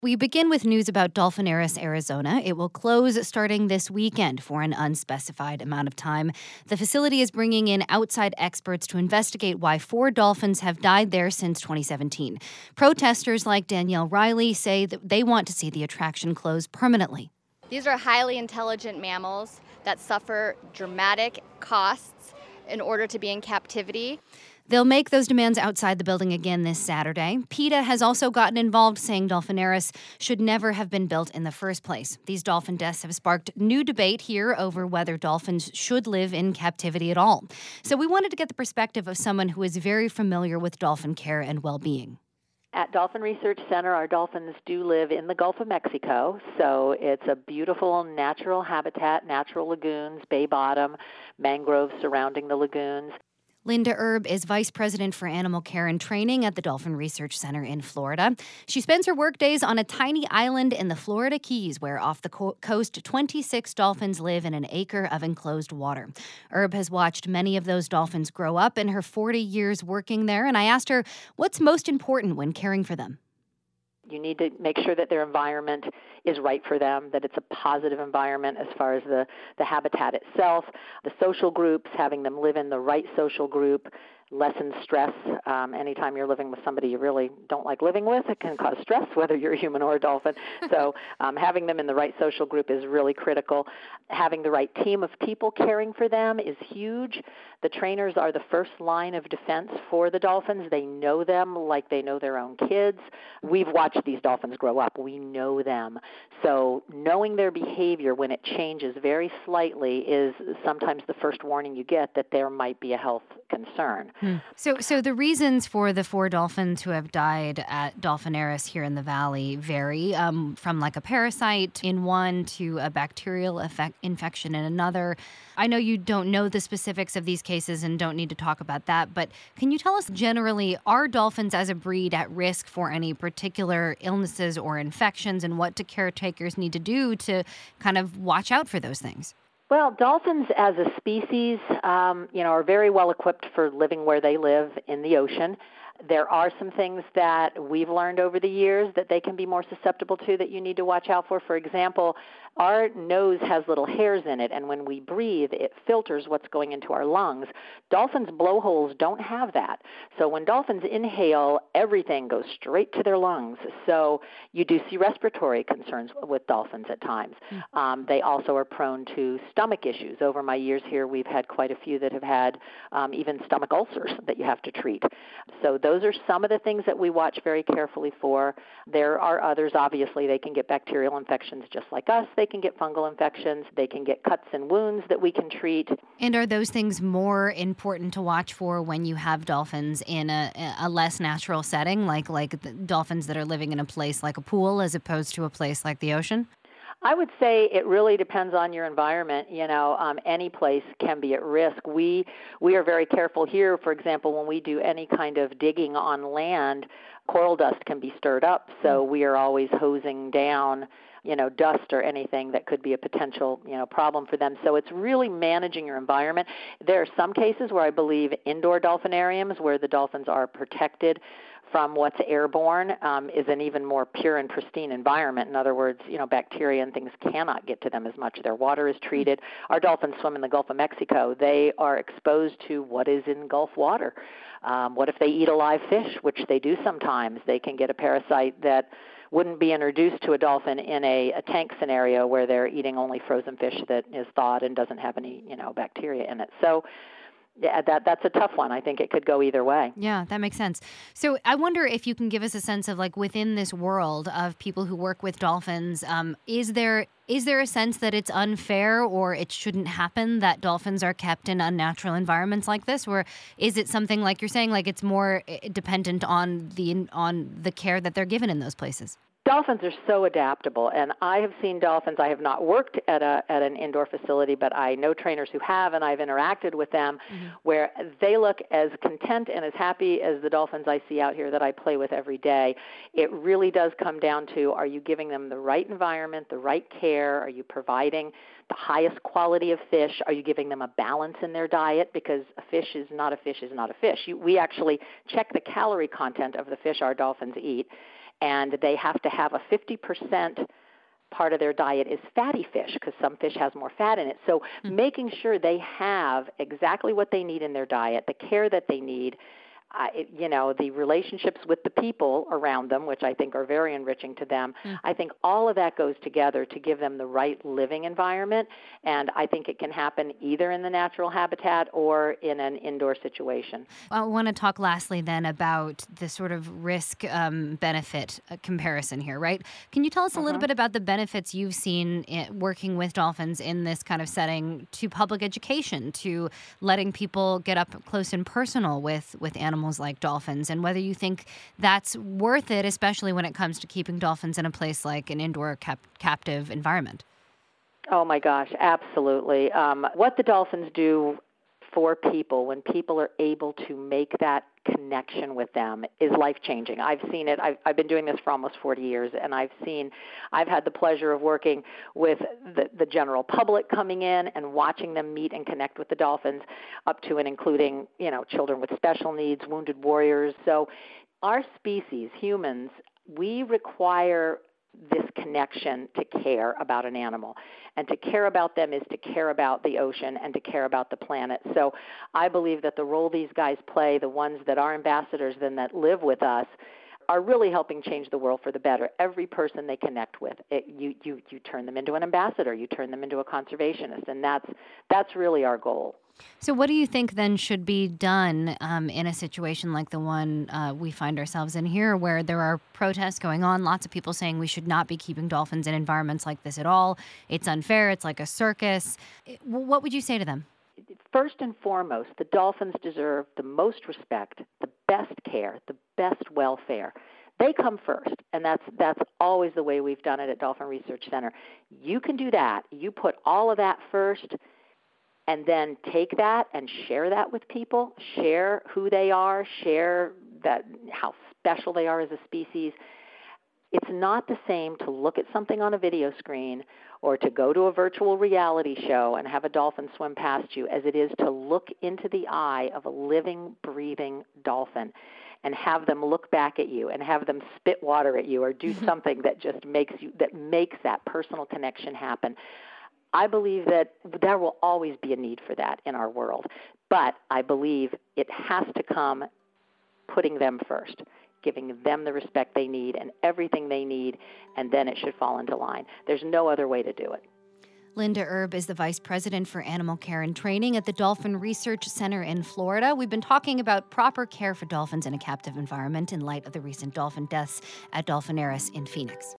We begin with news about Dolphinaris, Arizona. It will close starting this weekend for an unspecified amount of time. The facility is bringing in outside experts to investigate why 4 dolphins have died there since 2017. Protesters like Danielle Riley say that they want to see the attraction close permanently. These are highly intelligent mammals that suffer dramatic costs in order to be in captivity. They'll make those demands outside the building again this Saturday. PETA has also gotten involved, saying Dolphinaris should never have been built in the first place. These dolphin deaths have sparked new debate here over whether dolphins should live in captivity at all. So we wanted to get the perspective of someone who is very familiar with dolphin care and well-being. At Dolphin Research Center, our dolphins do live in the Gulf of Mexico, so it's a beautiful natural habitat, natural lagoons, bay bottom, mangroves surrounding the lagoons. Linda Erb is Vice President for Animal Care and Training at the Dolphin Research Center in Florida. She spends her workdays on a tiny island in the Florida Keys where off the coast 26 dolphins live in an acre of enclosed water. Erb has watched many of those dolphins grow up in her 40 years working there, and I asked her what's most important when caring for them. You need to make sure that their environment is right for them, that it's a positive environment as far as the habitat itself, the social groups, having them live in the right social group, lessen stress. Anytime you're living with somebody you really don't like living with, it can cause stress, whether you're a human or a dolphin. So having them in the right social group is really critical. Having the right team of people caring for them is huge. The trainers are the first line of defense for the dolphins. They know them like they know their own kids. We've watched these dolphins grow up. We know them. So knowing their behavior when it changes very slightly is sometimes the first warning you get that there might be a health concern. So the reasons for the 4 dolphins who have died at Dolphinaris here in the valley vary, from like a parasite in one to a bacterial infection in another. I know you don't know the specifics of these cases and don't need to talk about that, but can you tell us generally, are dolphins as a breed at risk for any particular illnesses or infections, and what do caretakers need to do to kind of watch out for those things? Well, dolphins as a species, are very well equipped for living where they live in the ocean. There are some things that we've learned over the years that they can be more susceptible to that you need to watch out for. For example, our nose has little hairs in it, and when we breathe, it filters what's going into our lungs. Dolphins' blowholes don't have that. So when dolphins inhale, everything goes straight to their lungs. So you do see respiratory concerns with dolphins at times. They also are prone to stomach issues. Over my years here, we've had quite a few that have had even stomach ulcers that you have to treat. So those are some of the things that we watch very carefully for. There are others. Obviously, they can get bacterial infections just like us. They can get fungal infections. They can get cuts and wounds that we can treat. And are those things more important to watch for when you have dolphins in a less natural setting, like the dolphins that are living in a place like a pool as opposed to a place like the ocean? I would say it really depends on your environment. Any place can be at risk. We are very careful here. For example, when we do any kind of digging on land, coral dust can be stirred up. So we are always hosing down dust or anything that could be a potential, problem for them. So it's really managing your environment. There are some cases where I believe indoor dolphinariums where the dolphins are protected from what's airborne is an even more pure and pristine environment. In other words, bacteria and things cannot get to them as much. Their water is treated. Our dolphins swim in the Gulf of Mexico. They are exposed to what is in Gulf water. What if they eat a live fish, which they do sometimes? They can get a parasite that wouldn't be introduced to a dolphin in a tank scenario where they're eating only frozen fish that is thawed and doesn't have any, bacteria in it. So yeah, that's a tough one. I think it could go either way. Yeah, that makes sense. So I wonder if you can give us a sense of within this world of people who work with dolphins, is there a sense that it's unfair or it shouldn't happen that dolphins are kept in unnatural environments like this? Or is it something like you're saying, it's more dependent on the care that they're given in those places? Dolphins are so adaptable, and I have seen dolphins. I have not worked at an indoor facility, but I know trainers who have, and I've interacted with them, where they look as content and as happy as the dolphins I see out here that I play with every day. It really does come down to, are you giving them the right environment, the right care? Are you providing the highest quality of fish? Are you giving them a balance in their diet? Because a fish is not a fish is not a fish. We actually check the calorie content of the fish our dolphins eat. and they have to have a 50% part of their diet is fatty fish because some fish has more fat in it. So making sure they have exactly what they need in their diet, the care that they need, the relationships with the people around them, which I think are very enriching to them. I think all of that goes together to give them the right living environment, and I think it can happen either in the natural habitat or in an indoor situation. I want to talk lastly then about the sort of risk-benefit comparison here, right? Can you tell us a little bit about the benefits you've seen working with dolphins in this kind of setting to public education, to letting people get up close and personal with animals like dolphins, and whether you think that's worth it, especially when it comes to keeping dolphins in a place like an indoor captive environment? Oh my gosh, absolutely. What the dolphins do for people, when people are able to make that connection with them, is life-changing. I've seen it. I've been doing this for almost 40 years, and I've had the pleasure of working with the general public coming in and watching them meet and connect with the dolphins, up to and including, children with special needs, wounded warriors. So our species, humans, we require this connection to care about an animal. And to care about them is to care about the ocean and to care about the planet. So I believe that the role these guys play, the ones that are ambassadors and that live with us, are really helping change the world for the better. Every person they connect with, you turn them into an ambassador, you turn them into a conservationist, and that's really our goal. So what do you think then should be done in a situation like the one we find ourselves in here, where there are protests going on, lots of people saying we should not be keeping dolphins in environments like this at all? It's unfair. It's like a circus. What would you say to them? First and foremost, the dolphins deserve the most respect, the best care, the best welfare. They come first, and that's always the way we've done it at Dolphin Research Center. You can do that. You put all of that first, and then take that and share that with people, share who they are, share that how special they are as a species. It's not the same to look at something on a video screen or to go to a virtual reality show and have a dolphin swim past you as it is to look into the eye of a living, breathing dolphin and have them look back at you and have them spit water at you or do something that just makes that personal connection happen. I believe that there will always be a need for that in our world, but I believe it has to come putting them first, giving them the respect they need and everything they need, and then it should fall into line. There's no other way to do it. Linda Erb is the Vice President for Animal Care and Training at the Dolphin Research Center in Florida. We've been talking about proper care for dolphins in a captive environment in light of the recent dolphin deaths at Dolphinaris in Phoenix.